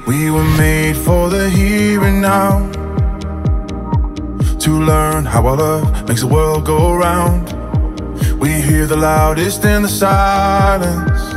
We were made for the here and now, to learn how our love makes the world go round. We hear the loudest in the silence,